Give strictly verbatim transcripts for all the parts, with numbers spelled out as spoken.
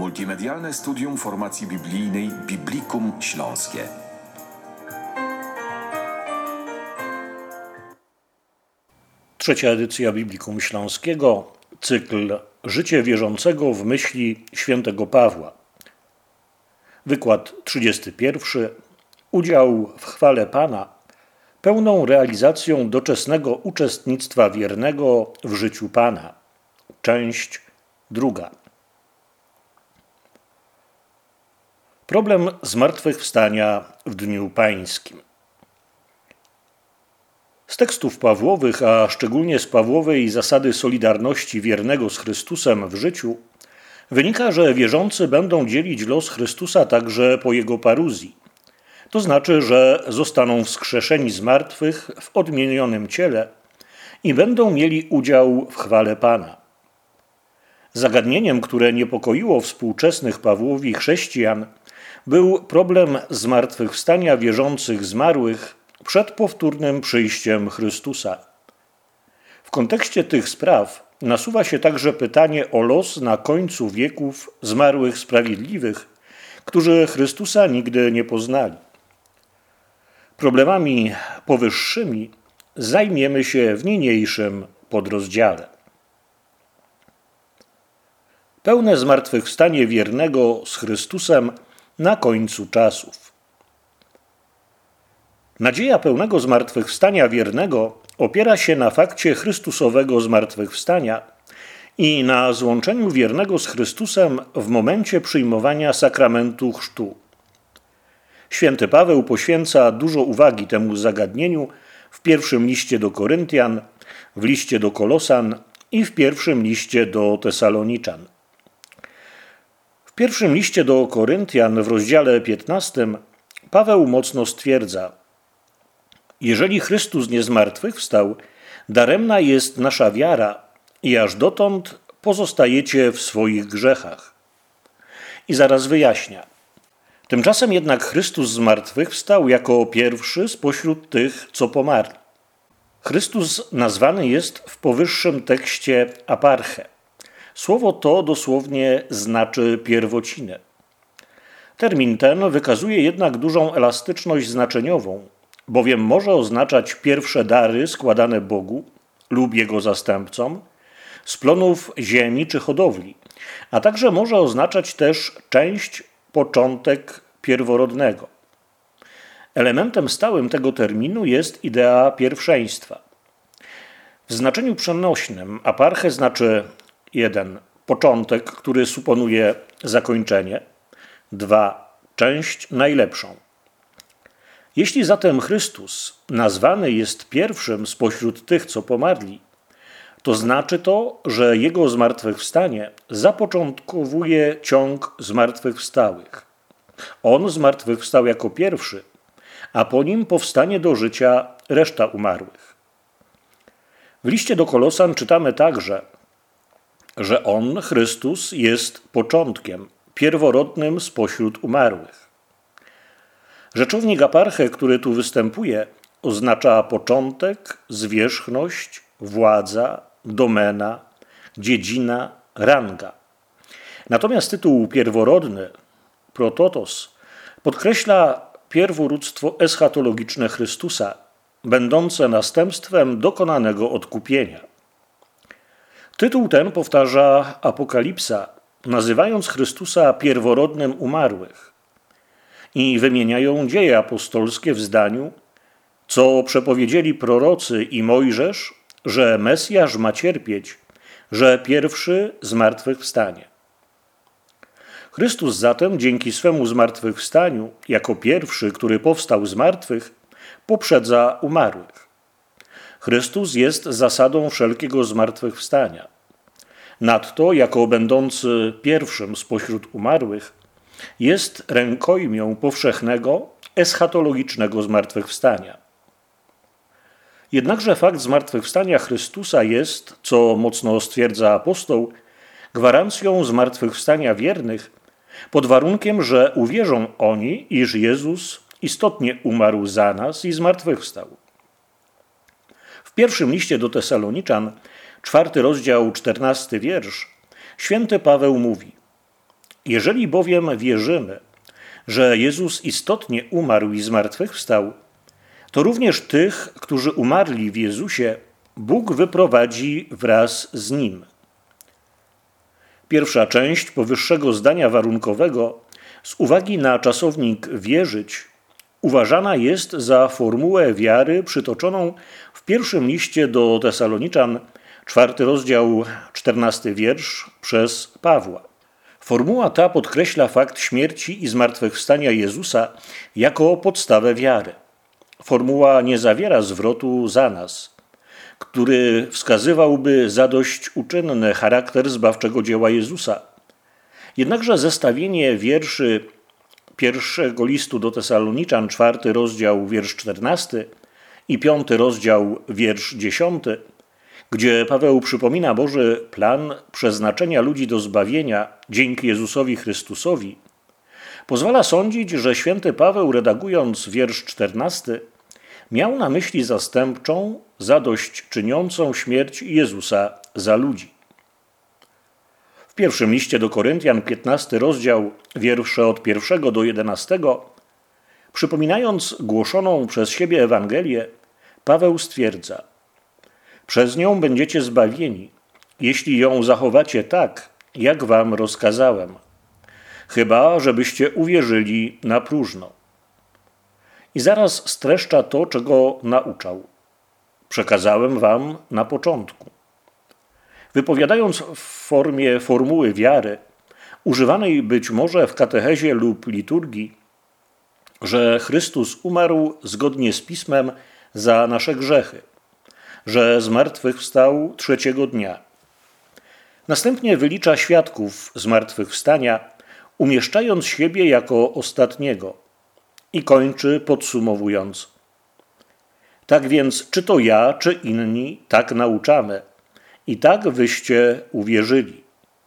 Multimedialne studium formacji biblijnej Biblikum Śląskie. Trzecia edycja Biblikum Śląskiego, cykl Życie wierzącego w myśli świętego Pawła. Wykład trzydziesty pierwszy. Udział w chwale Pana, pełną realizacją doczesnego uczestnictwa wiernego w życiu Pana. Część druga. Problem zmartwychwstania w Dniu Pańskim. Z tekstów Pawłowych, a szczególnie z Pawłowej zasady solidarności wiernego z Chrystusem w życiu, wynika, że wierzący będą dzielić los Chrystusa także po Jego paruzji. To znaczy, że zostaną wskrzeszeni z martwych w odmienionym ciele i będą mieli udział w chwale Pana. Zagadnieniem, które niepokoiło współczesnych Pawłowi chrześcijan, był problem zmartwychwstania wierzących zmarłych przed powtórnym przyjściem Chrystusa. W kontekście tych spraw nasuwa się także pytanie o los na końcu wieków zmarłych sprawiedliwych, którzy Chrystusa nigdy nie poznali. Problemami powyższymi zajmiemy się w niniejszym podrozdziale. Pełne zmartwychwstanie wiernego z Chrystusem na końcu czasów. Nadzieja pełnego zmartwychwstania wiernego opiera się na fakcie Chrystusowego zmartwychwstania i na złączeniu wiernego z Chrystusem w momencie przyjmowania sakramentu chrztu. Święty Paweł poświęca dużo uwagi temu zagadnieniu w pierwszym liście do Koryntian, w liście do Kolosan i w pierwszym liście do Tesaloniczan. W pierwszym liście do Koryntian w rozdziale piętnastym Paweł mocno stwierdza: jeżeli Chrystus nie zmartwychwstał, daremna jest nasza wiara i aż dotąd pozostajecie w swoich grzechach. I zaraz wyjaśnia. Tymczasem jednak Chrystus zmartwychwstał jako pierwszy spośród tych, co pomarli. Chrystus nazwany jest w powyższym tekście aparche. Słowo to dosłownie znaczy pierwocinę. Termin ten wykazuje jednak dużą elastyczność znaczeniową, bowiem może oznaczać pierwsze dary składane Bogu lub Jego zastępcom z plonów ziemi czy hodowli, a także może oznaczać też część, początek pierworodnego. Elementem stałym tego terminu jest idea pierwszeństwa. W znaczeniu przenośnym aparche znaczy jeden. Początek, który suponuje zakończenie. dwa. Część najlepszą. Jeśli zatem Chrystus nazwany jest pierwszym spośród tych, co pomarli, to znaczy to, że Jego zmartwychwstanie zapoczątkowuje ciąg zmartwychwstałych. On zmartwychwstał jako pierwszy, a po nim powstanie do życia reszta umarłych. W liście do Kolosan czytamy także, że On, Chrystus, jest początkiem, pierworodnym spośród umarłych. Rzeczownik aparche, który tu występuje, oznacza początek, zwierzchność, władza, domena, dziedzina, ranga. Natomiast tytuł pierworodny, prototos, podkreśla pierworództwo eschatologiczne Chrystusa, będące następstwem dokonanego odkupienia. Tytuł ten powtarza Apokalipsa, nazywając Chrystusa pierworodnym umarłych, i wymieniają dzieje apostolskie w zdaniu, co przepowiedzieli prorocy i Mojżesz, że Mesjasz ma cierpieć, że pierwszy zmartwychwstanie. Chrystus zatem dzięki swemu zmartwychwstaniu, jako pierwszy, który powstał z martwych, poprzedza umarłych. Chrystus jest zasadą wszelkiego zmartwychwstania. Nadto, jako będący pierwszym spośród umarłych, jest rękojmią powszechnego, eschatologicznego zmartwychwstania. Jednakże fakt zmartwychwstania Chrystusa jest, co mocno stwierdza apostoł, gwarancją zmartwychwstania wiernych, pod warunkiem, że uwierzą oni, iż Jezus istotnie umarł za nas i zmartwychwstał. W pierwszym liście do Tesaloniczan, czwarty rozdział, czternasty wiersz, święty Paweł mówi: Jeżeli bowiem wierzymy, że Jezus istotnie umarł i zmartwychwstał, to również tych, którzy umarli w Jezusie, Bóg wyprowadzi wraz z Nim. Pierwsza część powyższego zdania warunkowego z uwagi na czasownik wierzyć uważana jest za formułę wiary przytoczoną w pierwszym liście do Tesaloniczan, czwarty rozdział, czternasty wiersz, przez Pawła. Formuła ta podkreśla fakt śmierci i zmartwychwstania Jezusa jako podstawę wiary. Formuła nie zawiera zwrotu za nas, który wskazywałby zadośćuczynny charakter zbawczego dzieła Jezusa. Jednakże zestawienie wierszy pierwszego listu do Tesaloniczan, czwarty rozdział, wiersz czternasty i piąty rozdział, wiersz dziesiąty, gdzie Paweł przypomina Boży plan przeznaczenia ludzi do zbawienia dzięki Jezusowi Chrystusowi, pozwala sądzić, że święty Paweł, redagując wiersz czternasty, miał na myśli zastępczą, zadośćczyniącą śmierć Jezusa za ludzi. W pierwszym liście do Koryntian, piętnasty rozdział, wiersze od pierwszego do jedenastego, przypominając głoszoną przez siebie Ewangelię, Paweł stwierdza: przez nią będziecie zbawieni, jeśli ją zachowacie tak, jak wam rozkazałem, chyba żebyście uwierzyli na próżno. I zaraz streszcza to, czego nauczał. Przekazałem wam na początku. Wypowiadając w formie formuły wiary, używanej być może w katechezie lub liturgii, że Chrystus umarł zgodnie z Pismem za nasze grzechy, że zmartwychwstał trzeciego dnia. Następnie wylicza świadków zmartwychwstania, umieszczając siebie jako ostatniego i kończy podsumowując: tak więc, czy to ja, czy inni tak nauczamy i tak wyście uwierzyli.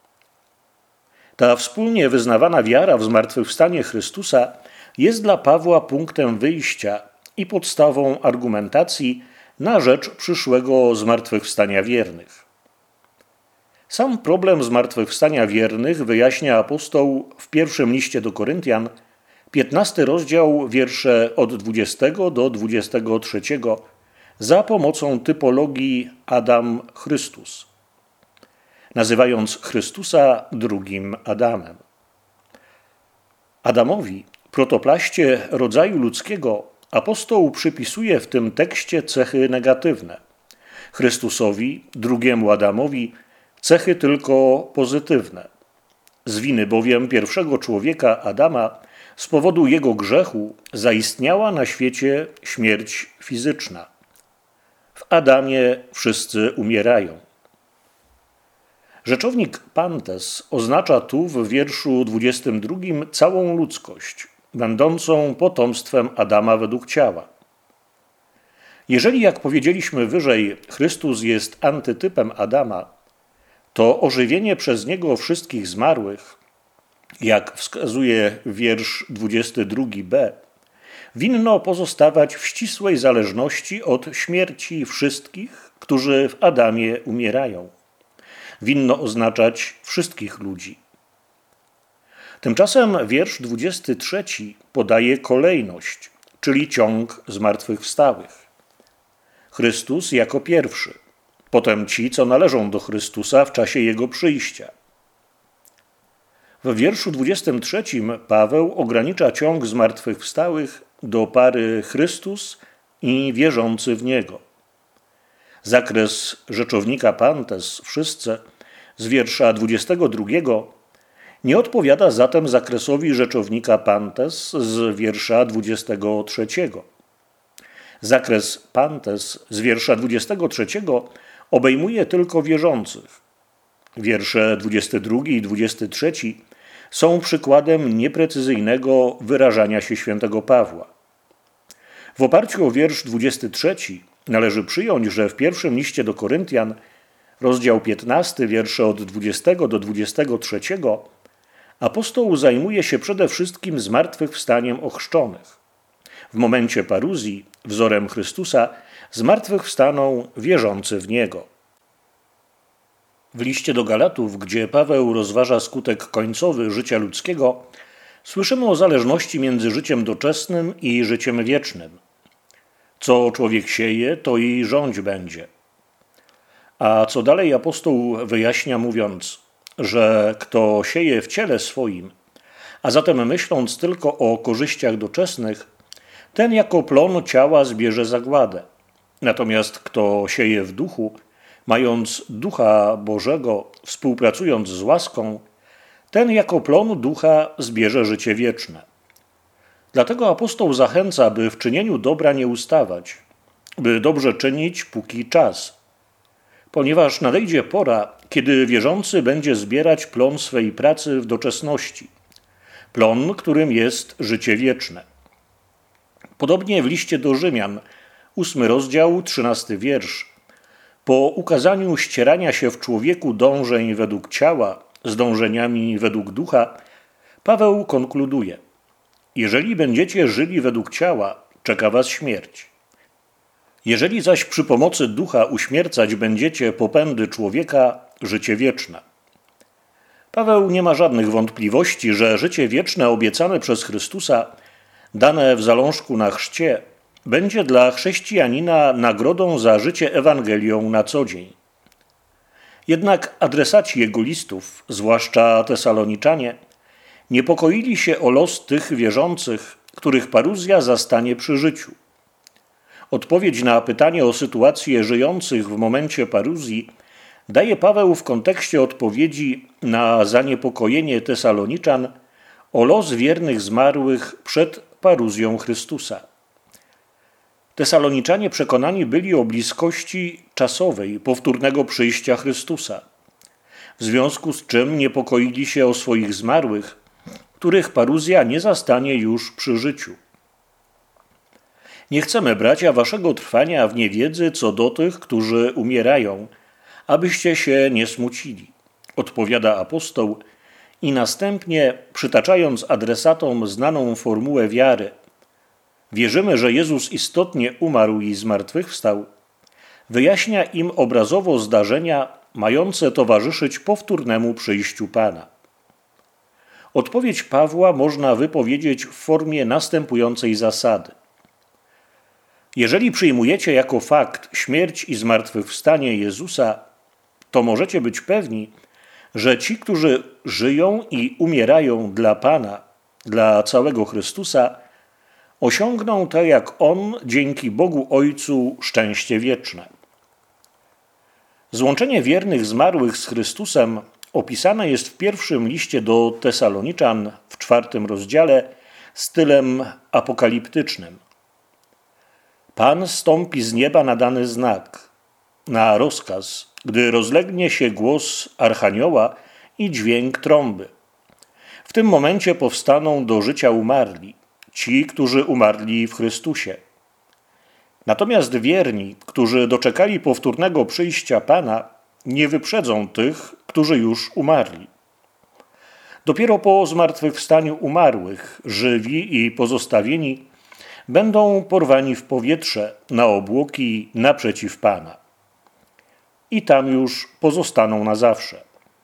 Ta wspólnie wyznawana wiara w zmartwychwstanie Chrystusa jest dla Pawła punktem wyjścia i podstawą argumentacji na rzecz przyszłego zmartwychwstania wiernych. Sam problem zmartwychwstania wiernych wyjaśnia apostoł w pierwszym liście do Koryntian, piętnasty rozdział, wiersze od dwudziestego do dwudziestego trzeciego, za pomocą typologii Adam-Chrystus, nazywając Chrystusa drugim Adamem. Adamowi, protoplaście rodzaju ludzkiego, apostoł przypisuje w tym tekście cechy negatywne. Chrystusowi, drugiemu Adamowi, cechy tylko pozytywne. Z winy bowiem pierwszego człowieka, Adama, z powodu jego grzechu zaistniała na świecie śmierć fizyczna. W Adamie wszyscy umierają. Rzeczownik pantes oznacza tu w wierszu dwudziestym drugim całą ludzkość, będącą potomstwem Adama według ciała. Jeżeli, jak powiedzieliśmy wyżej, Chrystus jest antytypem Adama, to ożywienie przez Niego wszystkich zmarłych, jak wskazuje wiersz dwudziesty drugi b, winno pozostawać w ścisłej zależności od śmierci wszystkich, którzy w Adamie umierają. Winno oznaczać wszystkich ludzi. Tymczasem wiersz dwudziesty trzeci podaje kolejność, czyli ciąg zmartwychwstałych. Chrystus jako pierwszy, potem ci, co należą do Chrystusa w czasie Jego przyjścia. W wierszu dwudziestym trzecim Paweł ogranicza ciąg zmartwychwstałych do pary Chrystus i wierzący w Niego. Zakres rzeczownika pantes wszyscy z wiersza dwudziestego drugiego nie odpowiada zatem zakresowi rzeczownika pantes z wiersza dwudziestego trzeciego. Zakres pantes z wiersza dwudziestego trzeciego obejmuje tylko wierzących. Wiersze dwudziesty drugi i dwudziesty trzeci są przykładem nieprecyzyjnego wyrażania się świętego Pawła. W oparciu o wiersz dwudziesty trzeci należy przyjąć, że w pierwszym liście do Koryntian, rozdział piętnasty, wiersze od dwudziestego do dwudziestego trzeciego, apostoł zajmuje się przede wszystkim zmartwychwstaniem ochrzczonych. W momencie paruzji, wzorem Chrystusa, zmartwychwstaną wierzący w Niego. W liście do Galatów, gdzie Paweł rozważa skutek końcowy życia ludzkiego, słyszymy o zależności między życiem doczesnym i życiem wiecznym. Co człowiek sieje, to i rządź będzie. A co dalej apostoł wyjaśnia, mówiąc, że kto sieje w ciele swoim, a zatem myśląc tylko o korzyściach doczesnych, ten jako plon ciała zbierze zagładę. Natomiast kto sieje w duchu, mając Ducha Bożego, współpracując z łaską, ten jako plon ducha zbierze życie wieczne. Dlatego apostoł zachęca, by w czynieniu dobra nie ustawać, by dobrze czynić póki czas, ponieważ nadejdzie pora, kiedy wierzący będzie zbierać plon swej pracy w doczesności, plon, którym jest życie wieczne. Podobnie w liście do Rzymian, ósmy rozdział, trzynasty wiersz, po ukazaniu ścierania się w człowieku dążeń według ciała z dążeniami według ducha, Paweł konkluduje: jeżeli będziecie żyli według ciała, czeka was śmierć. Jeżeli zaś przy pomocy ducha uśmiercać będziecie popędy człowieka, życie wieczne. Paweł nie ma żadnych wątpliwości, że życie wieczne obiecane przez Chrystusa, dane w zalążku na chrzcie, będzie dla chrześcijanina nagrodą za życie Ewangelią na co dzień. Jednak adresaci jego listów, zwłaszcza Tesaloniczanie, niepokoili się o los tych wierzących, których paruzja zastanie przy życiu. Odpowiedź na pytanie o sytuację żyjących w momencie paruzji daje Paweł w kontekście odpowiedzi na zaniepokojenie Tesaloniczan o los wiernych zmarłych przed paruzją Chrystusa. Tesaloniczanie przekonani byli o bliskości czasowej powtórnego przyjścia Chrystusa, w związku z czym niepokoili się o swoich zmarłych, których paruzja nie zastanie już przy życiu. Nie chcemy, bracia, waszego trwania w niewiedzy co do tych, którzy umierają, abyście się nie smucili, odpowiada apostoł i następnie, przytaczając adresatom znaną formułę wiary, wierzymy, że Jezus istotnie umarł i zmartwychwstał, wyjaśnia im obrazowo zdarzenia mające towarzyszyć powtórnemu przyjściu Pana. Odpowiedź Pawła można wypowiedzieć w formie następującej zasady. Jeżeli przyjmujecie jako fakt śmierć i zmartwychwstanie Jezusa, to możecie być pewni, że ci, którzy żyją i umierają dla Pana, dla całego Chrystusa, osiągną tak jak On dzięki Bogu Ojcu szczęście wieczne. Złączenie wiernych zmarłych z Chrystusem opisane jest w pierwszym liście do Tesaloniczan w czwartym rozdziale stylem apokaliptycznym. Pan zstąpi z nieba na dany znak, na rozkaz, gdy rozlegnie się głos archanioła i dźwięk trąby. W tym momencie powstaną do życia umarli, ci, którzy umarli w Chrystusie. Natomiast wierni, którzy doczekali powtórnego przyjścia Pana, nie wyprzedzą tych, którzy już umarli. Dopiero po zmartwychwstaniu umarłych, żywi i pozostawieni będą porwani w powietrze na obłoki naprzeciw Pana. I tam już pozostaną na zawsze.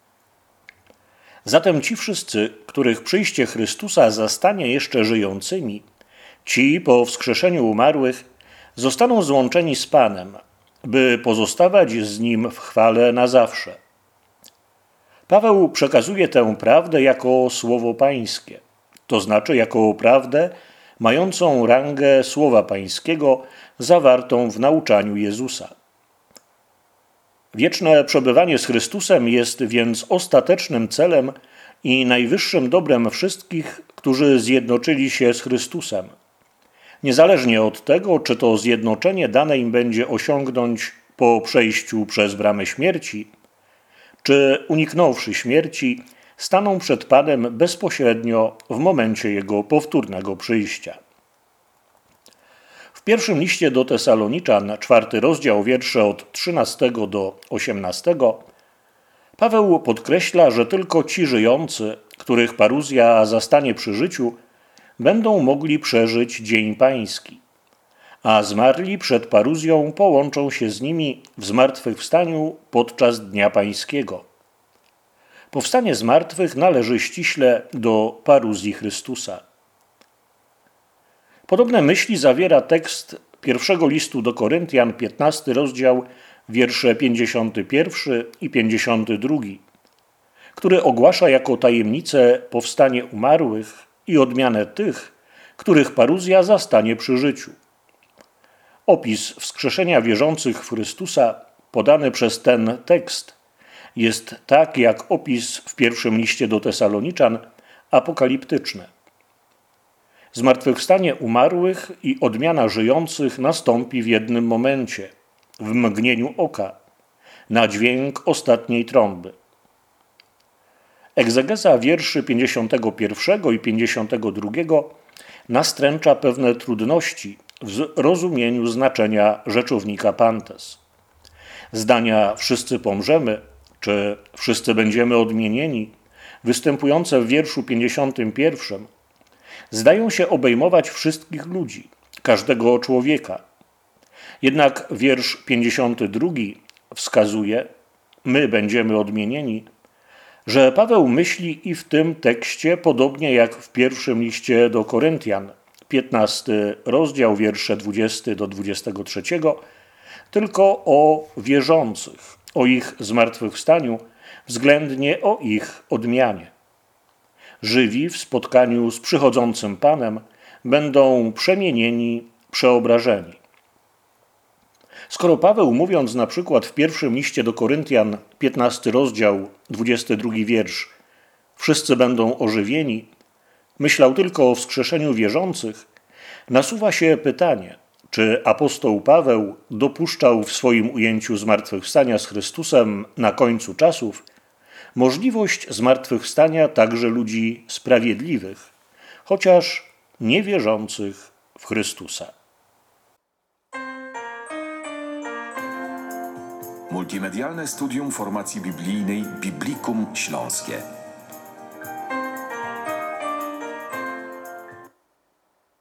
Zatem ci wszyscy, których przyjście Chrystusa zastanie jeszcze żyjącymi, ci po wskrzeszeniu umarłych, zostaną złączeni z Panem, by pozostawać z Nim w chwale na zawsze. Paweł przekazuje tę prawdę jako słowo pańskie, to znaczy jako prawdę mającą rangę słowa pańskiego zawartą w nauczaniu Jezusa. Wieczne przebywanie z Chrystusem jest więc ostatecznym celem i najwyższym dobrem wszystkich, którzy zjednoczyli się z Chrystusem. Niezależnie od tego, czy to zjednoczenie dane im będzie osiągnąć po przejściu przez bramę śmierci, czy uniknąwszy śmierci, staną przed Panem bezpośrednio w momencie Jego powtórnego przyjścia. W pierwszym liście do Tesaloniczan, czwarty rozdział, wiersze od trzynastego do osiemnastego, Paweł podkreśla, że tylko ci żyjący, których paruzja zastanie przy życiu, będą mogli przeżyć dzień pański, a zmarli przed paruzją połączą się z nimi w zmartwychwstaniu podczas Dnia Pańskiego. Powstanie z martwych należy ściśle do paruzji Chrystusa. Podobne myśli zawiera tekst pierwszego listu do Koryntian, piętnasty rozdział, wiersze pięćdziesiąty pierwszy i pięćdziesiąty drugi, który ogłasza jako tajemnicę powstanie umarłych i odmianę tych, których paruzja zastanie przy życiu. Opis wskrzeszenia wierzących w Chrystusa podany przez ten tekst jest tak jak opis w pierwszym liście do Tesaloniczan apokaliptyczny. Zmartwychwstanie umarłych i odmiana żyjących nastąpi w jednym momencie, w mgnieniu oka, na dźwięk ostatniej trąby. Egzegeza wierszy pięćdziesiątego pierwszego i pięćdziesiątego drugiego nastręcza pewne trudności w zrozumieniu znaczenia rzeczownika pantes. Zdania wszyscy pomrzemy, czy wszyscy będziemy odmienieni, występujące w wierszu pięćdziesiątym pierwszym, zdają się obejmować wszystkich ludzi, każdego człowieka. Jednak wiersz pięćdziesiąty drugi wskazuje, my będziemy odmienieni, że Paweł myśli i w tym tekście, podobnie jak w pierwszym liście do Koryntian, piętnasty rozdział, wiersze dwudziesty do dwudziestego trzeciego, tylko o wierzących, o ich zmartwychwstaniu, względnie o ich odmianie. Żywi w spotkaniu z przychodzącym Panem będą przemienieni, przeobrażeni. Skoro Paweł, mówiąc na przykład w pierwszym liście do Koryntian, piętnasty rozdział, dwudziesty drugi wiersz, wszyscy będą ożywieni, myślał tylko o wskrzeszeniu wierzących, nasuwa się pytanie, czy apostoł Paweł dopuszczał w swoim ujęciu zmartwychwstania z Chrystusem na końcu czasów możliwość zmartwychwstania także ludzi sprawiedliwych, chociaż niewierzących w Chrystusa. Multimedialne studium formacji biblijnej Biblikum Śląskie.